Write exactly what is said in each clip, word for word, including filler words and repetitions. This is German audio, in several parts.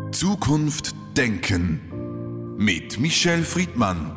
Zukunft denken mit Michel Friedmann.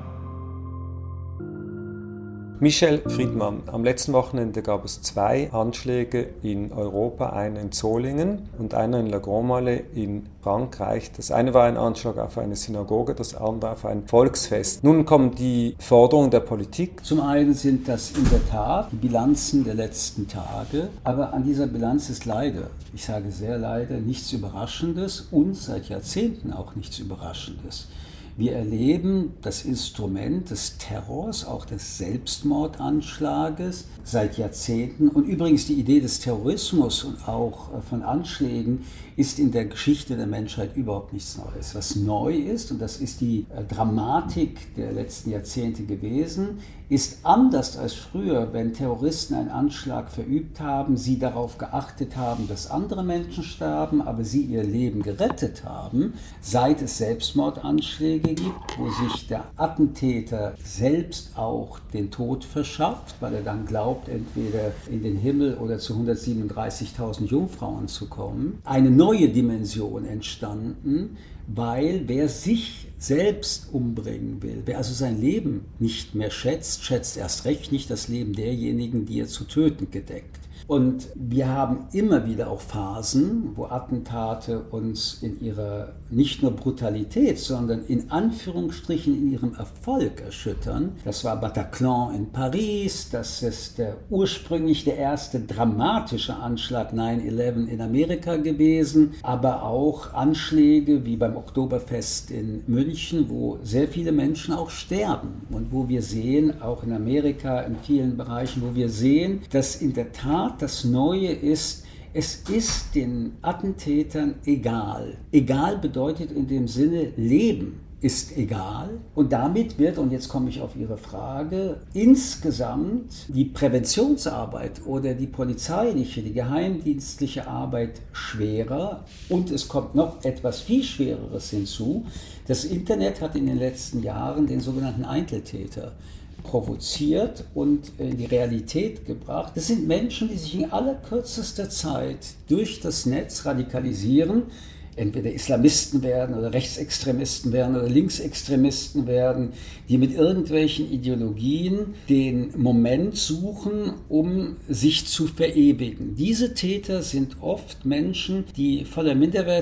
Michel Friedmann, am letzten Wochenende gab es zwei Anschläge in Europa, einen in Solingen und einen in La Grand-Malais in Frankreich. Das eine war ein Anschlag auf eine Synagoge, das andere auf ein Volksfest. Nun kommen die Forderungen der Politik. Zum einen sind das in der Tat die Bilanzen der letzten Tage, aber an dieser Bilanz ist leider, ich sage sehr leider, nichts Überraschendes und seit Jahrzehnten auch nichts Überraschendes. Wir erleben das Instrument des Terrors, auch des Selbstmordanschlages seit Jahrzehnten. Und übrigens die Idee des Terrorismus und auch von Anschlägen ist in der Geschichte der Menschheit überhaupt nichts Neues. Was neu ist, und das ist die Dramatik der letzten Jahrzehnte gewesen, ist anders als früher, wenn Terroristen einen Anschlag verübt haben, sie darauf geachtet haben, dass andere Menschen starben, aber sie ihr Leben gerettet haben, seit es Selbstmordanschläge gibt, wo sich der Attentäter selbst auch den Tod verschafft, weil er dann glaubt, entweder in den Himmel oder zu hundertsiebenunddreißigtausend Jungfrauen zu kommen. Eine neue Dimension entstanden, weil wer sich selbst umbringen will, wer also sein Leben nicht mehr schätzt, schätzt erst recht nicht das Leben derjenigen, die er zu töten gedenkt. Und wir haben immer wieder auch Phasen, wo Attentate uns in ihrer nicht nur Brutalität, sondern in Anführungsstrichen in ihrem Erfolg erschüttern. Das war Bataclan in Paris, das ist der ursprünglich der erste dramatische Anschlag neun elf in Amerika gewesen, aber auch Anschläge wie beim Oktoberfest in München, wo sehr viele Menschen auch sterben und wo wir sehen, auch in Amerika in vielen Bereichen, wo wir sehen, dass in der Tat das Neue ist, es ist den Attentätern egal. Egal bedeutet in dem Sinne, Leben ist egal. Und damit wird, und jetzt komme ich auf Ihre Frage, insgesamt die Präventionsarbeit oder die polizeiliche, die geheimdienstliche Arbeit schwerer. Und es kommt noch etwas viel Schwereres hinzu. Das Internet hat in den letzten Jahren den sogenannten Einzeltäter provoziert und in die Realität gebracht. Das sind Menschen, die sich in allerkürzester Zeit durch das Netz radikalisieren, entweder Islamisten werden oder Rechtsextremisten werden oder Linksextremisten werden, die mit irgendwelchen Ideologien den Moment suchen, um sich zu verewigen. Diese Täter sind oft Menschen, die voller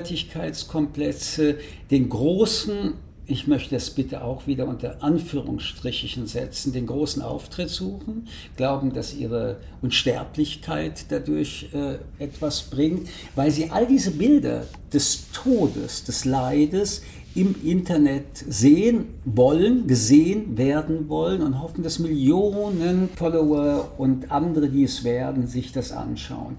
Minderwertigkeitskomplexe den großen, ich möchte das bitte auch wieder unter Anführungsstrichen setzen, den großen Auftritt suchen, glauben, dass ihre Unsterblichkeit dadurch äh, etwas bringt, weil sie all diese Bilder des Todes, des Leides im Internet sehen wollen, gesehen werden wollen und hoffen, dass Millionen Follower und andere, die es werden, sich das anschauen.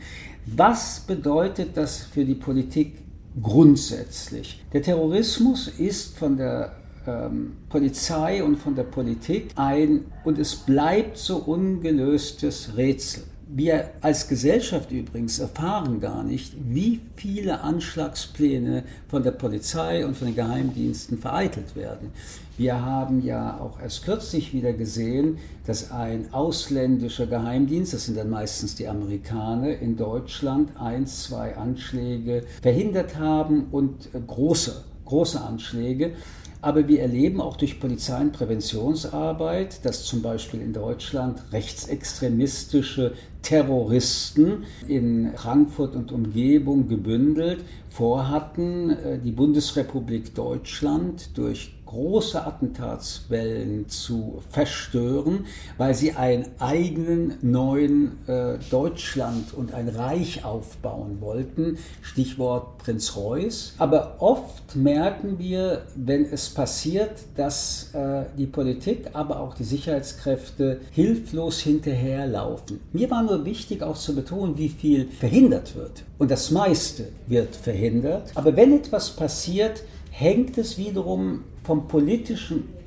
Was bedeutet das für die Politik? Grundsätzlich. Der Terrorismus ist von der ähm, Polizei und von der Politik ein, und es bleibt so ungelöstes Rätsel. Wir als Gesellschaft übrigens erfahren gar nicht, wie viele Anschlagspläne von der Polizei und von den Geheimdiensten vereitelt werden. Wir haben ja auch erst kürzlich wieder gesehen, dass ein ausländischer Geheimdienst, das sind dann meistens die Amerikaner, in Deutschland ein, zwei Anschläge verhindert haben und große, große Anschläge. Aber wir erleben auch durch Polizei- und Präventionsarbeit, dass zum Beispiel in Deutschland rechtsextremistische Terroristen in Frankfurt und Umgebung gebündelt vorhatten, die Bundesrepublik Deutschland durch große Attentatswellen zu verstören, weil sie einen eigenen neuen äh, Deutschland und ein Reich aufbauen wollten. Stichwort Prinz Reuß. Aber oft merken wir, wenn es passiert, dass äh, die Politik, aber auch die Sicherheitskräfte hilflos hinterherlaufen. Mir war nur wichtig auch zu betonen, wie viel verhindert wird. Und das meiste wird verhindert. Aber wenn etwas passiert, hängt es wiederum vom politischen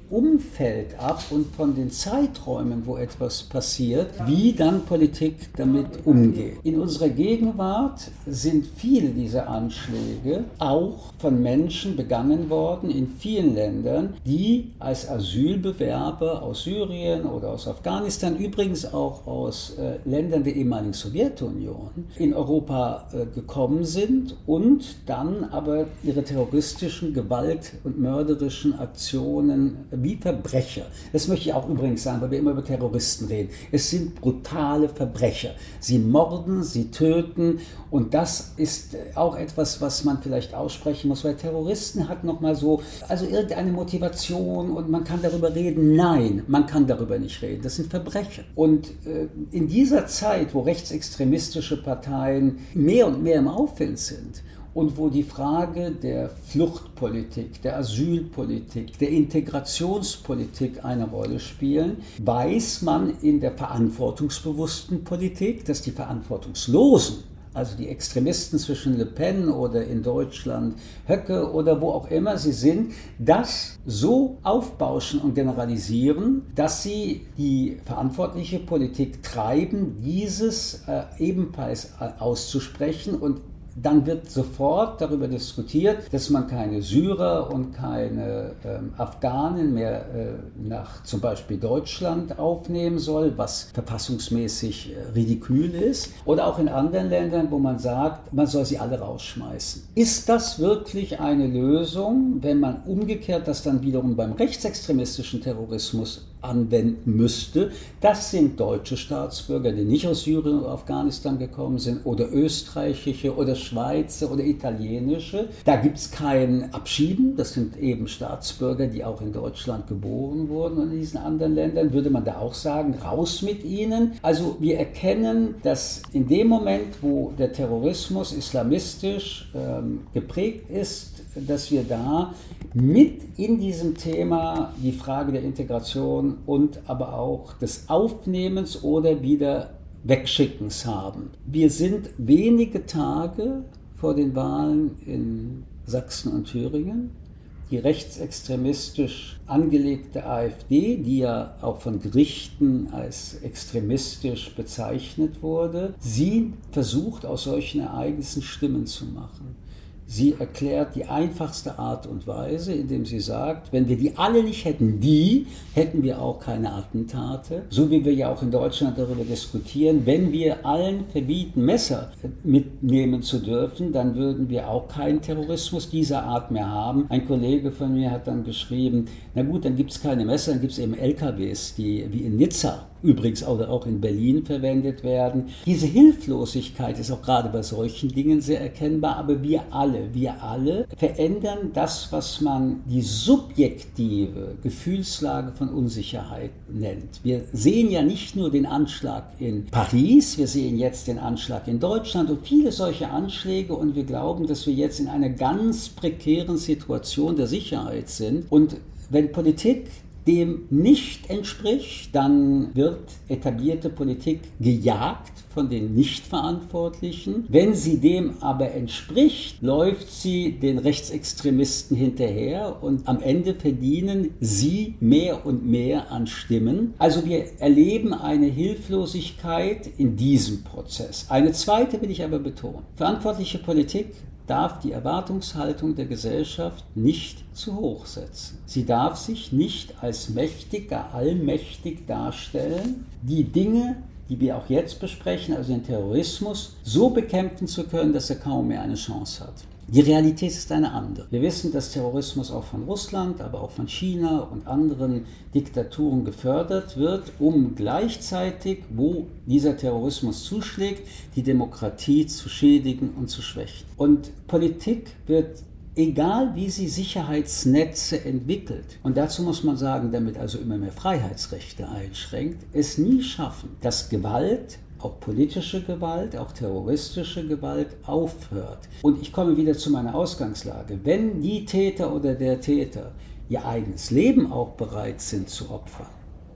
Umfeld ab und von den Zeiträumen, wo etwas passiert, wie dann Politik damit umgeht. In unserer Gegenwart sind viele dieser Anschläge auch von Menschen begangen worden in vielen Ländern, die als Asylbewerber aus Syrien oder aus Afghanistan, übrigens auch aus äh, Ländern der ehemaligen Sowjetunion, in Europa äh, gekommen sind und dann aber ihre terroristischen, gewalt- und mörderischen Aktionen wie Verbrecher. Das möchte ich auch übrigens sagen, weil wir immer über Terroristen reden. Es sind brutale Verbrecher. Sie morden, sie töten und das ist auch etwas, was man vielleicht aussprechen muss, weil Terroristen hat nochmal so, also irgendeine Motivation und man kann darüber reden. Nein, man kann darüber nicht reden. Das sind Verbrecher. Und äh, in dieser Zeit, wo rechtsextremistische Parteien mehr und mehr im Aufwind sind, und wo die Frage der Fluchtpolitik, der Asylpolitik, der Integrationspolitik eine Rolle spielen, weiß man in der verantwortungsbewussten Politik, dass die Verantwortungslosen, also die Extremisten zwischen Le Pen oder in Deutschland Höcke oder wo auch immer sie sind, das so aufbauschen und generalisieren, dass sie die verantwortliche Politik treiben, dieses äh, ebenfalls äh, auszusprechen und dann wird sofort darüber diskutiert, dass man keine Syrer und keine ähm, Afghanen mehr äh, nach zum Beispiel Deutschland aufnehmen soll, was verfassungsmäßig äh, ridikül ist. Oder auch in anderen Ländern, wo man sagt, man soll sie alle rausschmeißen. Ist das wirklich eine Lösung, wenn man umgekehrt das dann wiederum beim rechtsextremistischen Terrorismus anwenden müsste? Das sind deutsche Staatsbürger, die nicht aus Syrien oder Afghanistan gekommen sind, oder österreichische oder Schweizer oder italienische. Da gibt es kein Abschieben, das sind eben Staatsbürger, die auch in Deutschland geboren wurden und in diesen anderen Ländern. Würde man da auch sagen, raus mit ihnen? Also wir erkennen, dass in dem Moment, wo der Terrorismus islamistisch ähm, geprägt ist, dass wir da mit in diesem Thema die Frage der Integration und aber auch des Aufnehmens oder wieder Wegschickens haben. Wir sind wenige Tage vor den Wahlen in Sachsen und Thüringen. Die rechtsextremistisch angelegte AfD, die ja auch von Gerichten als extremistisch bezeichnet wurde, sie versucht aus solchen Ereignissen Stimmen zu machen. Sie erklärt die einfachste Art und Weise, indem sie sagt, wenn wir die alle nicht hätten, die, hätten wir auch keine Attentate. So wie wir ja auch in Deutschland darüber diskutieren, wenn wir allen verbieten, Messer mitnehmen zu dürfen, dann würden wir auch keinen Terrorismus dieser Art mehr haben. Ein Kollege von mir hat dann geschrieben, na gut, dann gibt es keine Messer, dann gibt es eben L K Ws, die wie in Nizza übrigens oder auch in Berlin verwendet werden. Diese Hilflosigkeit ist auch gerade bei solchen Dingen sehr erkennbar, aber wir alle, wir alle verändern das, was man die subjektive Gefühlslage von Unsicherheit nennt. Wir sehen ja nicht nur den Anschlag in Paris, wir sehen jetzt den Anschlag in Deutschland und viele solche Anschläge und wir glauben, dass wir jetzt in einer ganz prekären Situation der Sicherheit sind. Und wenn Politik dem nicht entspricht, dann wird etablierte Politik gejagt von den Nichtverantwortlichen. Wenn sie dem aber entspricht, läuft sie den Rechtsextremisten hinterher und am Ende verdienen sie mehr und mehr an Stimmen. Also wir erleben eine Hilflosigkeit in diesem Prozess. Eine zweite will ich aber betonen. Verantwortliche Politik darf die Erwartungshaltung der Gesellschaft nicht zu hoch setzen. Sie darf sich nicht als mächtig, gar allmächtig darstellen, die Dinge, die wir auch jetzt besprechen, also den Terrorismus, so bekämpfen zu können, dass er kaum mehr eine Chance hat. Die Realität ist eine andere. Wir wissen, dass Terrorismus auch von Russland, aber auch von China und anderen Diktaturen gefördert wird, um gleichzeitig, wo dieser Terrorismus zuschlägt, die Demokratie zu schädigen und zu schwächen. Und Politik wird, egal wie sie Sicherheitsnetze entwickelt, und dazu muss man sagen, damit also immer mehr Freiheitsrechte einschränkt, es nie schaffen, dass Gewalt, auch politische Gewalt, auch terroristische Gewalt aufhört. Und ich komme wieder zu meiner Ausgangslage. Wenn die Täter oder der Täter ihr eigenes Leben auch bereit sind zu opfern,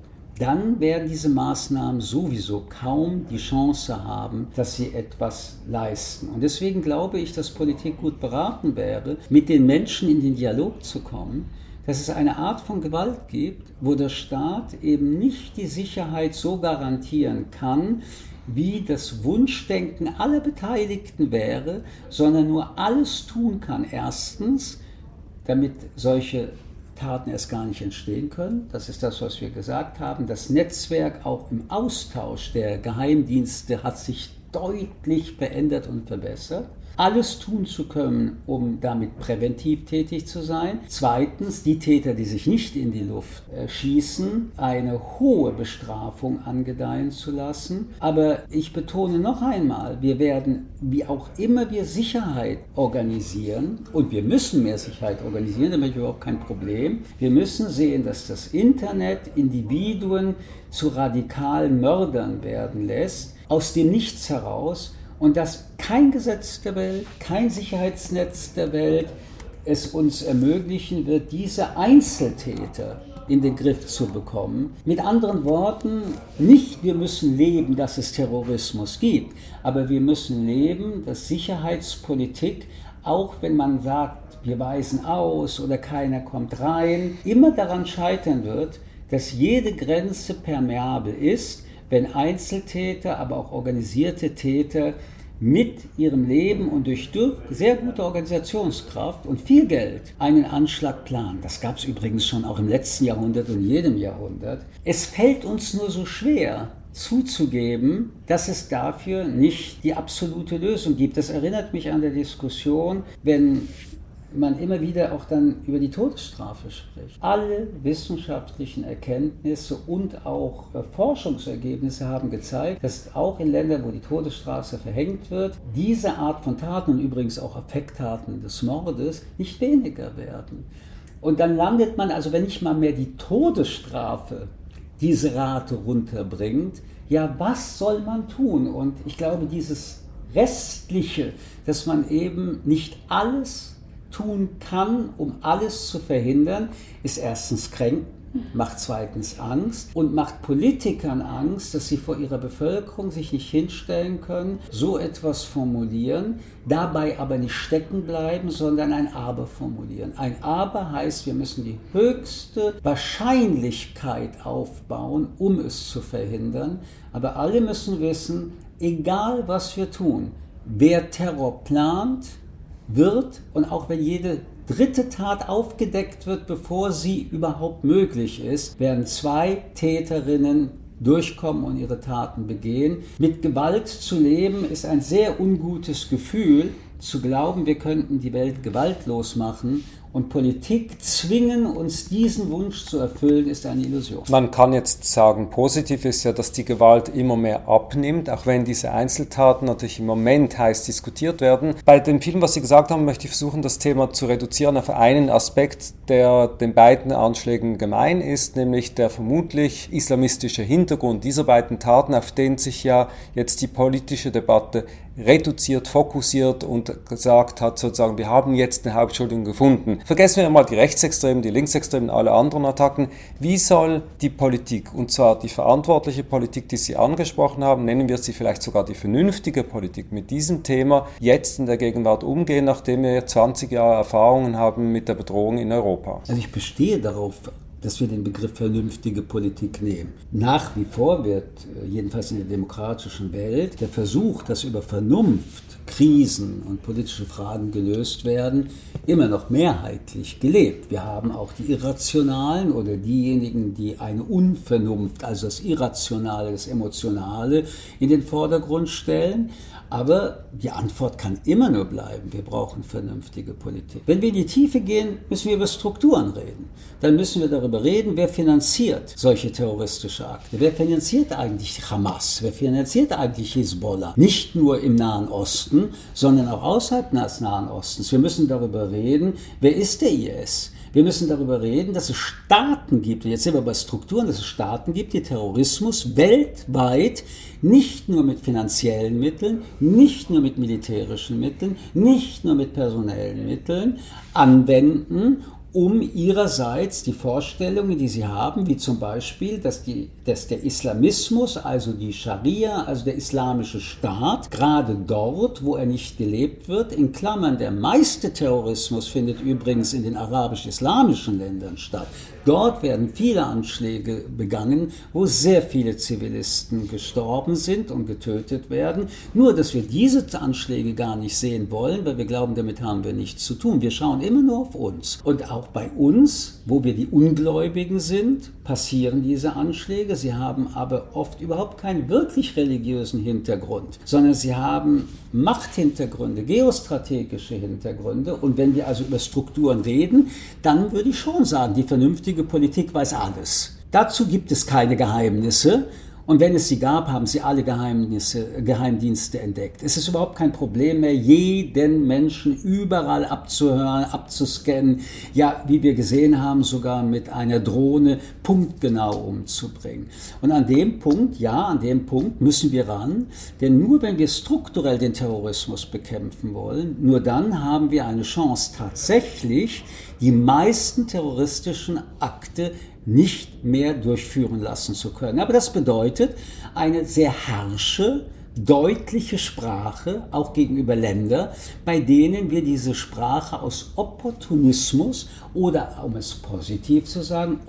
dann werden diese Maßnahmen sowieso kaum die Chance haben, dass sie etwas leisten. Und deswegen glaube ich, dass Politik gut beraten wäre, mit den Menschen in den Dialog zu kommen, dass es eine Art von Gewalt gibt, wo der Staat eben nicht die Sicherheit so garantieren kann, wie das Wunschdenken aller Beteiligten wäre, sondern nur alles tun kann. Erstens, damit solche Taten erst gar nicht entstehen können. Das ist das, was wir gesagt haben. Das Netzwerk auch im Austausch der Geheimdienste hat sich deutlich verändert und verbessert. Alles tun zu können, um damit präventiv tätig zu sein. Zweitens, die Täter, die sich nicht in die Luft äh, schießen, eine hohe Bestrafung angedeihen zu lassen. Aber ich betone noch einmal, wir werden, wie auch immer wir Sicherheit organisieren, und wir müssen mehr Sicherheit organisieren, damit habe ich überhaupt kein Problem. Wir müssen sehen, dass das Internet Individuen zu radikalen Mördern werden lässt, aus dem Nichts heraus, und dass kein Gesetz der Welt, kein Sicherheitsnetz der Welt es uns ermöglichen wird, diese Einzeltäter in den Griff zu bekommen. Mit anderen Worten, nicht wir müssen leben, dass es Terrorismus gibt, aber wir müssen leben, dass Sicherheitspolitik, auch wenn man sagt, wir weisen aus oder keiner kommt rein, immer daran scheitern wird, dass jede Grenze permeabel ist, wenn Einzeltäter, aber auch organisierte Täter mit ihrem Leben und durch sehr gute Organisationskraft und viel Geld einen Anschlag planen. Das gab es übrigens schon auch im letzten Jahrhundert und jedem Jahrhundert. Es fällt uns nur so schwer zuzugeben, dass es dafür nicht die absolute Lösung gibt. Das erinnert mich an der Diskussion, wenn man immer wieder auch dann über die Todesstrafe spricht. Alle wissenschaftlichen Erkenntnisse und auch äh, Forschungsergebnisse haben gezeigt, dass auch in Ländern, wo die Todesstrafe verhängt wird, diese Art von Taten und übrigens auch Affekttaten des Mordes nicht weniger werden. Und dann landet man, also wenn nicht mal mehr die Todesstrafe diese Rate runterbringt, ja, was soll man tun? Und ich glaube, dieses Restliche, dass man eben nicht alles tun kann, um alles zu verhindern, ist erstens kränken, macht zweitens Angst und macht Politikern Angst, dass sie vor ihrer Bevölkerung sich nicht hinstellen können, so etwas formulieren, dabei aber nicht stecken bleiben, sondern ein Aber formulieren. Ein Aber heißt, wir müssen die höchste Wahrscheinlichkeit aufbauen, um es zu verhindern, aber alle müssen wissen, egal was wir tun, wer Terror plant, wird, und auch wenn jede dritte Tat aufgedeckt wird, bevor sie überhaupt möglich ist, werden zwei Täterinnen durchkommen und ihre Taten begehen. Mit Gewalt zu leben ist ein sehr ungutes Gefühl. Zu glauben, wir könnten die Welt gewaltlos machen und Politik zwingen, uns diesen Wunsch zu erfüllen, ist eine Illusion. Man kann jetzt sagen, positiv ist ja, dass die Gewalt immer mehr abnimmt, auch wenn diese Einzeltaten natürlich im Moment heiß diskutiert werden. Bei dem Film, was Sie gesagt haben, möchte ich versuchen, das Thema zu reduzieren auf einen Aspekt, der den beiden Anschlägen gemein ist, nämlich der vermutlich islamistische Hintergrund dieser beiden Taten, auf den sich ja jetzt die politische Debatte reduziert, fokussiert und gesagt hat, sozusagen, wir haben jetzt eine Hauptschuldigung gefunden. Vergessen wir mal die Rechtsextremen, die Linksextremen, alle anderen Attacken. Wie soll die Politik, und zwar die verantwortliche Politik, die Sie angesprochen haben, nennen wir sie vielleicht sogar die vernünftige Politik, mit diesem Thema jetzt in der Gegenwart umgehen, nachdem wir zwanzig Jahre Erfahrungen haben mit der Bedrohung in Europa? Also ich bestehe darauf, dass wir den Begriff vernünftige Politik nehmen. Nach wie vor wird, jedenfalls in der demokratischen Welt, der Versuch, dass über Vernunft Krisen und politische Fragen gelöst werden, immer noch mehrheitlich gelebt. Wir haben auch die Irrationalen oder diejenigen, die eine Unvernunft, also das Irrationale, das Emotionale in den Vordergrund stellen. Aber die Antwort kann immer nur bleiben, wir brauchen vernünftige Politik. Wenn wir in die Tiefe gehen, müssen wir über Strukturen reden. Dann müssen wir darüber reden, wer finanziert solche terroristische Akte. Wer finanziert eigentlich Hamas? Wer finanziert eigentlich Hisbollah? Nicht nur im Nahen Osten, sondern auch außerhalb des Nahen Ostens. Wir müssen darüber reden, wer ist der I S? Wir müssen darüber reden, dass es Staaten gibt, und jetzt sind wir bei Strukturen, dass es Staaten gibt, die Terrorismus weltweit nicht nur mit finanziellen Mitteln, nicht nur mit militärischen Mitteln, nicht nur mit personellen Mitteln anwenden, um ihrerseits die Vorstellungen, die sie haben, wie zum Beispiel, dass, die, dass der Islamismus, also die Scharia, also der islamische Staat, gerade dort, wo er nicht gelebt wird, in Klammern, der meiste Terrorismus findet übrigens in den arabisch-islamischen Ländern statt. Dort werden viele Anschläge begangen, wo sehr viele Zivilisten gestorben sind und getötet werden. Nur, dass wir diese Anschläge gar nicht sehen wollen, weil wir glauben, damit haben wir nichts zu tun. Wir schauen immer nur auf uns. Und auch bei uns, wo wir die Ungläubigen sind, passieren diese Anschläge. Sie haben aber oft überhaupt keinen wirklich religiösen Hintergrund, sondern sie haben Machthintergründe, geostrategische Hintergründe. Und wenn wir also über Strukturen reden, dann würde ich schon sagen, die vernünftige Politik weiß alles. Dazu gibt es keine Geheimnisse. Und wenn es sie gab, haben sie alle Geheimnisse, Geheimdienste entdeckt. Es ist überhaupt kein Problem mehr, jeden Menschen überall abzuhören, abzuscannen, ja, wie wir gesehen haben, sogar mit einer Drohne punktgenau umzubringen. Und an dem Punkt, ja, an dem Punkt müssen wir ran, denn nur wenn wir strukturell den Terrorismus bekämpfen wollen, nur dann haben wir eine Chance, tatsächlich die meisten terroristischen Akte nicht mehr durchführen lassen zu können. Aber das bedeutet eine sehr harsche, deutliche Sprache, auch gegenüber Ländern, bei denen wir diese Sprache aus Opportunismus oder, um es positiv zu sagen,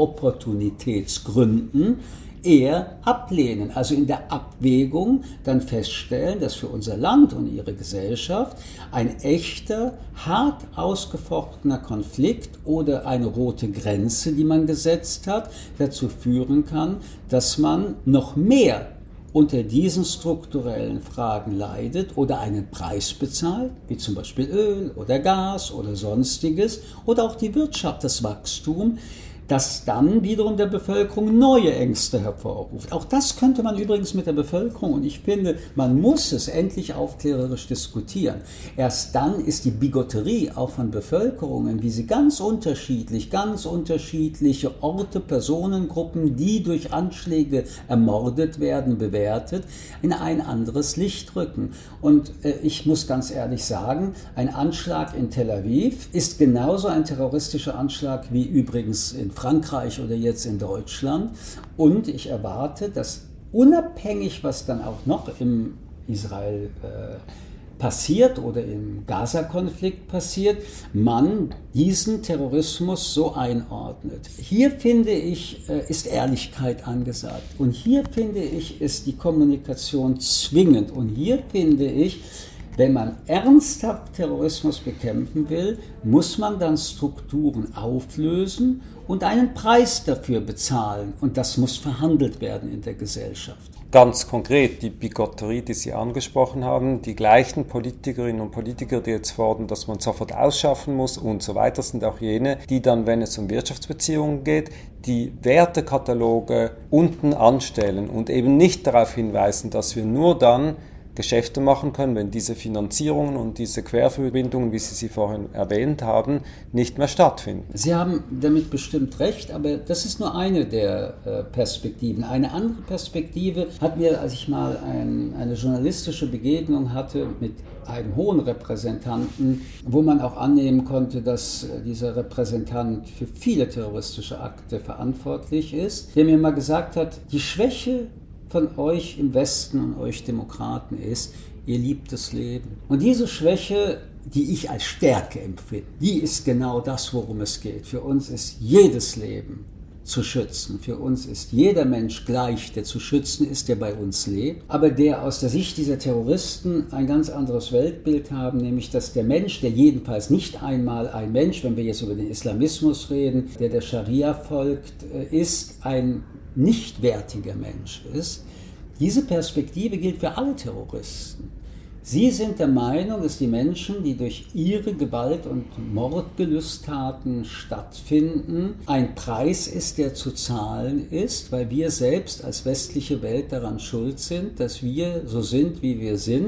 Opportunitätsgründen eher ablehnen. Also in der Abwägung dann feststellen, dass für unser Land und ihre Gesellschaft ein echter, hart ausgefochtener Konflikt oder eine rote Grenze, die man gesetzt hat, dazu führen kann, dass man noch mehr unter diesen strukturellen Fragen leidet oder einen Preis bezahlt, wie zum Beispiel Öl oder Gas oder Sonstiges, oder auch die Wirtschaft, das Wachstum, das dann wiederum der Bevölkerung neue Ängste hervorruft. Auch das könnte man übrigens mit der Bevölkerung, und ich finde, man muss es endlich aufklärerisch diskutieren. Erst dann ist die Bigotterie auch von Bevölkerungen, wie sie ganz unterschiedlich, ganz unterschiedliche Orte, Personengruppen, die durch Anschläge ermordet werden, bewertet, in ein anderes Licht rücken. Und äh, ich muss ganz ehrlich sagen, ein Anschlag in Tel Aviv ist genauso ein terroristischer Anschlag wie übrigens in Frankreich oder jetzt in Deutschland. Und ich erwarte, dass unabhängig, was dann auch noch im Israel äh, passiert oder im Gaza-Konflikt passiert, man diesen Terrorismus so einordnet. Hier finde ich, äh, ist Ehrlichkeit angesagt. Und hier finde ich, ist die Kommunikation zwingend. Und hier finde ich, wenn man ernsthaft Terrorismus bekämpfen will, muss man dann Strukturen auflösen und einen Preis dafür bezahlen. Und das muss verhandelt werden in der Gesellschaft. Ganz konkret, die Bigotterie, die Sie angesprochen haben, die gleichen Politikerinnen und Politiker, die jetzt fordern, dass man sofort ausschaffen muss und so weiter, sind auch jene, die dann, wenn es um Wirtschaftsbeziehungen geht, die Wertekataloge unten anstellen und eben nicht darauf hinweisen, dass wir nur dann Geschäfte machen können, wenn diese Finanzierungen und diese Querverbindungen, wie Sie sie vorhin erwähnt haben, nicht mehr stattfinden. Sie haben damit bestimmt recht, aber das ist nur eine der äh, Perspektiven. Eine andere Perspektive hat mir, als ich mal ein, eine journalistische Begegnung hatte mit einem hohen Repräsentanten, wo man auch annehmen konnte, dass äh, dieser Repräsentant für viele terroristische Akte verantwortlich ist, der mir mal gesagt hat, die Schwäche von euch im Westen und euch Demokraten ist, ihr liebt das Leben. Und diese Schwäche, die ich als Stärke empfinde, die ist genau das, worum es geht. Für uns ist jedes Leben zu schützen. Für uns ist jeder Mensch gleich, der zu schützen ist, der bei uns lebt. Aber der aus der Sicht dieser Terroristen ein ganz anderes Weltbild haben, nämlich dass der Mensch, der jedenfalls nicht einmal ein Mensch, wenn wir jetzt über den Islamismus reden, der der Scharia folgt, ist ein nichtwertiger Mensch ist. Diese Perspektive gilt für alle Terroristen. Sie sind der Meinung, dass die Menschen, die durch ihre Gewalt- und Mordgelüsttaten stattfinden, ein Preis ist, der zu zahlen ist, weil wir selbst als westliche Welt daran schuld sind, dass wir so sind, wie wir sind.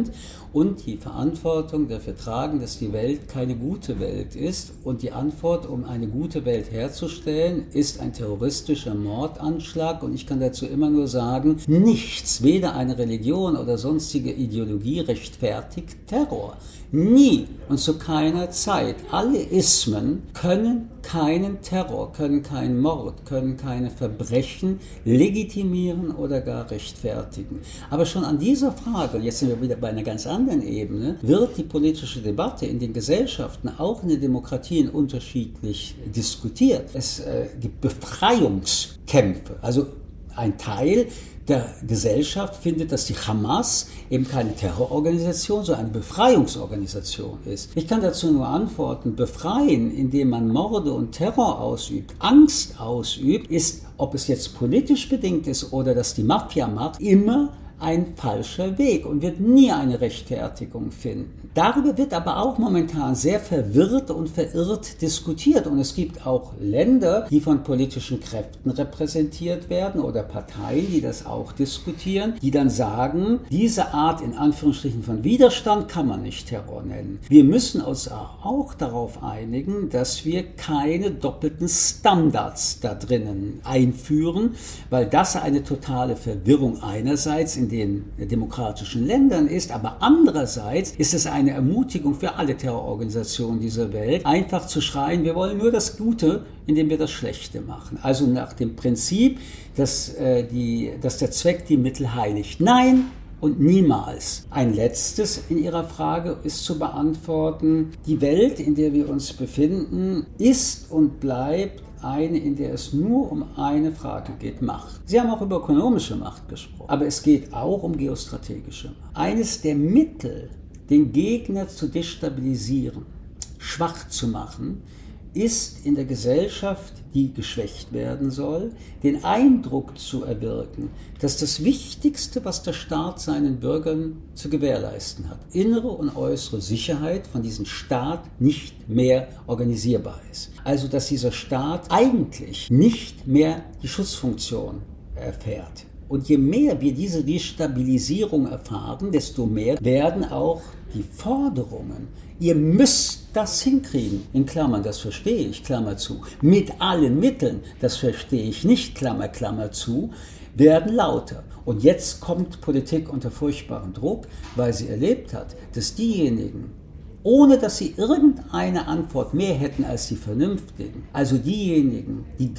und die Verantwortung dafür tragen, dass die Welt keine gute Welt ist. Und die Antwort, um eine gute Welt herzustellen, ist ein terroristischer Mordanschlag. Und ich kann dazu immer nur sagen, nichts, weder eine Religion oder sonstige Ideologie rechtfertigt Terror. Nie und zu keiner Zeit. Alle Ismen können keinen Terror, können keinen Mord, können keine Verbrechen legitimieren oder gar rechtfertigen. Aber schon an dieser Frage, und jetzt sind wir wieder bei einer ganz anderen Ebene, wird die politische Debatte in den Gesellschaften, auch in den Demokratien, unterschiedlich diskutiert. Es äh, gibt Befreiungskämpfe, also ein Teil der Gesellschaft findet, dass die Hamas eben keine Terrororganisation, sondern eine Befreiungsorganisation ist. Ich kann dazu nur antworten, befreien, indem man Morde und Terror ausübt, Angst ausübt, ist, ob es jetzt politisch bedingt ist oder dass die Mafia macht, immer ein falscher Weg und wird nie eine Rechtfertigung finden. Darüber wird aber auch momentan sehr verwirrt und verirrt diskutiert. Und es gibt auch Länder, die von politischen Kräften repräsentiert werden oder Parteien, die das auch diskutieren, die dann sagen, diese Art in Anführungsstrichen von Widerstand kann man nicht Terror nennen. Wir müssen uns auch darauf einigen, dass wir keine doppelten Standards da drinnen einführen, weil das eine totale Verwirrung einerseits in den demokratischen Ländern ist, aber andererseits ist es eine Ermutigung für alle Terrororganisationen dieser Welt, einfach zu schreien, wir wollen nur das Gute, indem wir das Schlechte machen. Also nach dem Prinzip, dass, äh, die, dass der Zweck die Mittel heiligt. Nein und niemals. Ein letztes in Ihrer Frage ist zu beantworten, die Welt, in der wir uns befinden, ist und bleibt eine, in der es nur um eine Frage geht, Macht. Sie haben auch über ökonomische Macht gesprochen, aber es geht auch um geostrategische Macht. Eines der Mittel, den Gegner zu destabilisieren, schwach zu machen, ist in der Gesellschaft, die geschwächt werden soll, den Eindruck zu erwirken, dass das Wichtigste, was der Staat seinen Bürgern zu gewährleisten hat, innere und äußere Sicherheit von diesem Staat nicht mehr organisierbar ist. Also dass dieser Staat eigentlich nicht mehr die Schutzfunktion erfährt. Und je mehr wir diese Destabilisierung erfahren, desto mehr werden auch die Forderungen, ihr müsst das hinkriegen, in Klammern, das verstehe ich, Klammer zu, mit allen Mitteln, das verstehe ich nicht, Klammer, Klammer zu, werden lauter. Und jetzt kommt Politik unter furchtbaren Druck, weil sie erlebt hat, dass diejenigen, ohne dass sie irgendeine Antwort mehr hätten als die Vernünftigen, also diejenigen, die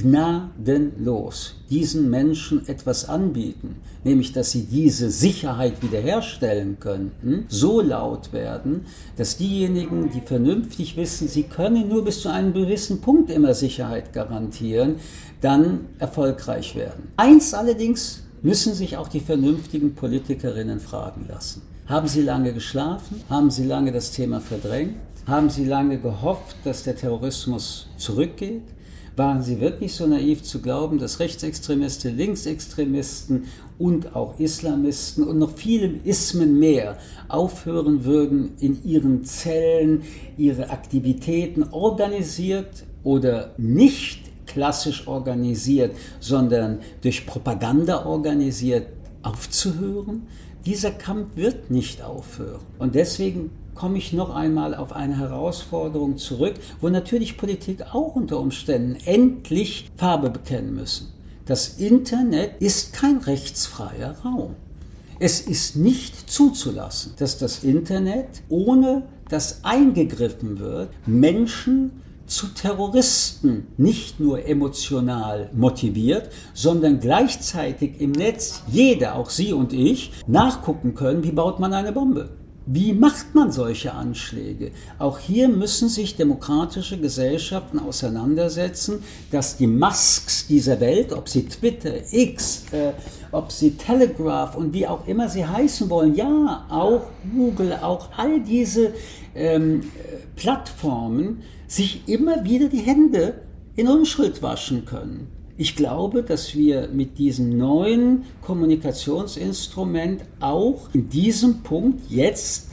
gnadenlos diesen Menschen etwas anbieten, nämlich dass sie diese Sicherheit wiederherstellen könnten, so laut werden, dass diejenigen, die vernünftig wissen, sie können nur bis zu einem gewissen Punkt immer Sicherheit garantieren, dann erfolgreich werden. Eins allerdings müssen sich auch die vernünftigen Politikerinnen fragen lassen. Haben Sie lange geschlafen? Haben Sie lange das Thema verdrängt? Haben Sie lange gehofft, dass der Terrorismus zurückgeht? Waren Sie wirklich so naiv zu glauben, dass Rechtsextremisten, Linksextremisten und auch Islamisten und noch viele Ismen mehr aufhören würden, in ihren Zellen ihre Aktivitäten organisiert oder nicht klassisch organisiert, sondern durch Propaganda organisiert aufzuhören? Dieser Kampf wird nicht aufhören. Und deswegen komme ich noch einmal auf eine Herausforderung zurück, wo natürlich Politik auch unter Umständen endlich Farbe bekennen müssen. Das Internet ist kein rechtsfreier Raum. Es ist nicht zuzulassen, dass das Internet, ohne dass eingegriffen wird, Menschen zu Terroristen nicht nur emotional motiviert, sondern gleichzeitig im Netz jeder, auch Sie und ich, nachgucken können, wie baut man eine Bombe. Wie macht man solche Anschläge? Auch hier müssen sich demokratische Gesellschaften auseinandersetzen, dass die Musks dieser Welt, ob sie Twitter, X, äh, ob sie Telegraph und wie auch immer sie heißen wollen, ja, auch Google, auch all diese ähm, Plattformen, sich immer wieder die Hände in Unschuld waschen können. Ich glaube, dass wir mit diesem neuen Kommunikationsinstrument auch in diesem Punkt jetzt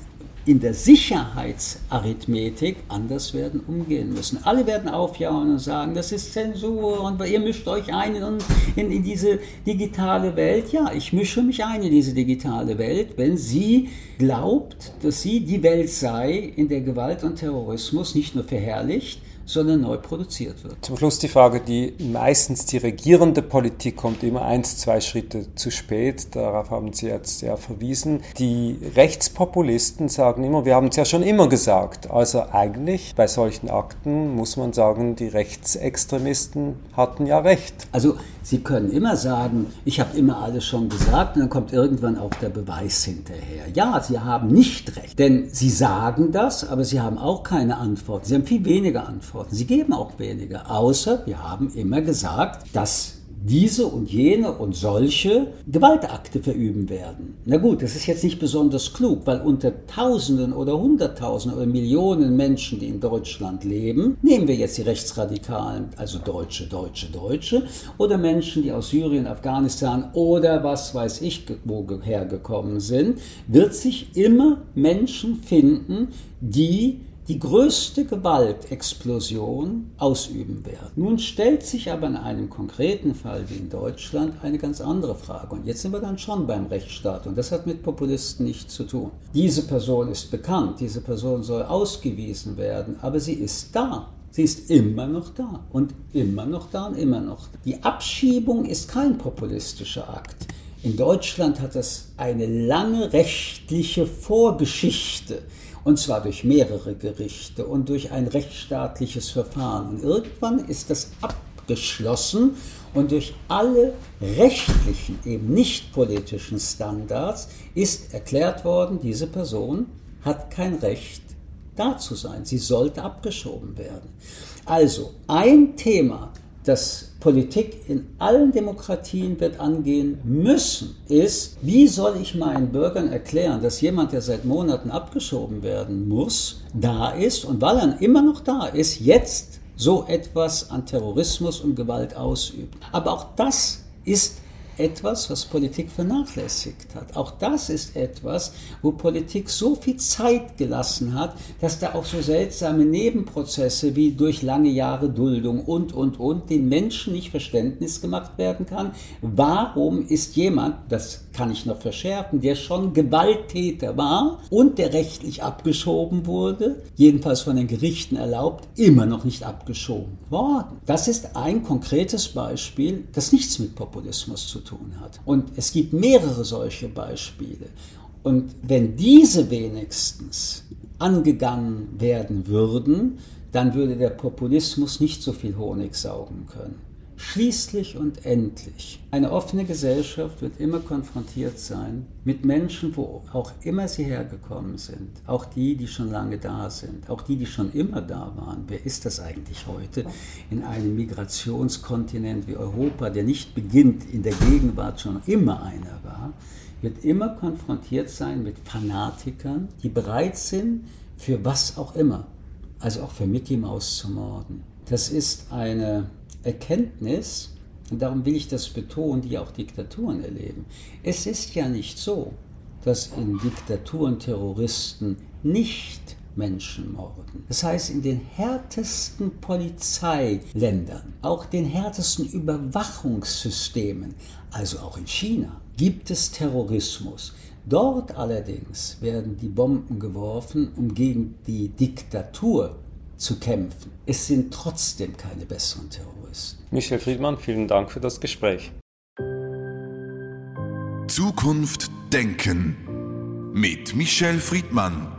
in der Sicherheitsarithmetik anders werden umgehen müssen. Alle werden aufjauen und sagen, das ist Zensur und ihr mischt euch ein in, in, in diese digitale Welt. Ja, ich mische mich ein in diese digitale Welt, wenn sie glaubt, dass sie die Welt sei, in der Gewalt und Terrorismus nicht nur verherrlicht, sondern neu produziert wird. Zum Schluss die Frage, die meistens die regierende Politik kommt immer eins, zwei Schritte zu spät. Darauf haben Sie jetzt ja verwiesen. Die Rechtspopulisten sagen immer, wir haben es ja schon immer gesagt. Also eigentlich bei solchen Akten muss man sagen, die Rechtsextremisten hatten ja recht. Also Sie können immer sagen, ich habe immer alles schon gesagt und dann kommt irgendwann auch der Beweis hinterher. Ja, Sie haben nicht recht, denn Sie sagen das, aber Sie haben auch keine Antworten. Sie haben viel weniger Antworten. Sie geben auch weniger, außer wir haben immer gesagt, dass diese und jene und solche Gewaltakte verüben werden. Na gut, das ist jetzt nicht besonders klug, weil unter Tausenden oder Hunderttausenden oder Millionen Menschen, die in Deutschland leben, nehmen wir jetzt die Rechtsradikalen, also Deutsche, Deutsche, Deutsche, oder Menschen, die aus Syrien, Afghanistan oder was weiß ich, woher gekommen sind, wird sich immer Menschen finden, die die größte Gewaltexplosion ausüben werden. Nun stellt sich aber in einem konkreten Fall wie in Deutschland eine ganz andere Frage. Und jetzt sind wir dann schon beim Rechtsstaat. Und das hat mit Populisten nichts zu tun. Diese Person ist bekannt, diese Person soll ausgewiesen werden, aber sie ist da. Sie ist immer noch da und immer noch da und immer noch da. Die Abschiebung ist kein populistischer Akt. In Deutschland hat das eine lange rechtliche Vorgeschichte. Und zwar durch mehrere Gerichte und durch ein rechtsstaatliches Verfahren. Und irgendwann ist das abgeschlossen und durch alle rechtlichen, eben nicht politischen Standards ist erklärt worden, diese Person hat kein Recht, da zu sein. Sie sollte abgeschoben werden. Also ein Thema, das Politik in allen Demokratien wird angehen müssen, ist, wie soll ich meinen Bürgern erklären, dass jemand, der seit Monaten abgeschoben werden muss, da ist und weil er immer noch da ist, jetzt so etwas an Terrorismus und Gewalt ausübt. Aber auch das ist etwas, was Politik vernachlässigt hat. Auch das ist etwas, wo Politik so viel Zeit gelassen hat, dass da auch so seltsame Nebenprozesse wie durch lange Jahre Duldung und, und, und den Menschen nicht Verständnis gemacht werden kann. Warum ist jemand, das kann ich noch verschärfen, der schon Gewalttäter war und der rechtlich abgeschoben wurde, jedenfalls von den Gerichten erlaubt, immer noch nicht abgeschoben worden? Das ist ein konkretes Beispiel, das nichts mit Populismus zu tun hat. Und es gibt mehrere solche Beispiele. Und wenn diese wenigstens angegangen werden würden, dann würde der Populismus nicht so viel Honig saugen können. Schließlich und endlich, eine offene Gesellschaft wird immer konfrontiert sein mit Menschen, wo auch immer sie hergekommen sind. Auch die, die schon lange da sind, auch die, die schon immer da waren. Wer ist das eigentlich heute in einem Migrationskontinent wie Europa, der nicht beginnt, in der Gegenwart schon immer einer war, wird immer konfrontiert sein mit Fanatikern, die bereit sind, für was auch immer, also auch für Mickey Maus zu morden. Das ist eine Erkenntnis, und darum will ich das betonen, die auch Diktaturen erleben. Es ist ja nicht so, dass in Diktaturen Terroristen nicht Menschen morden. Das heißt, in den härtesten Polizeiländern, auch den härtesten Überwachungssystemen, also auch in China, gibt es Terrorismus. Dort allerdings werden die Bomben geworfen, um gegen die Diktatur zu kämpfen. Es sind trotzdem keine besseren Terroristen. Michel Friedmann, vielen Dank für das Gespräch. Zukunft denken mit Michel Friedmann.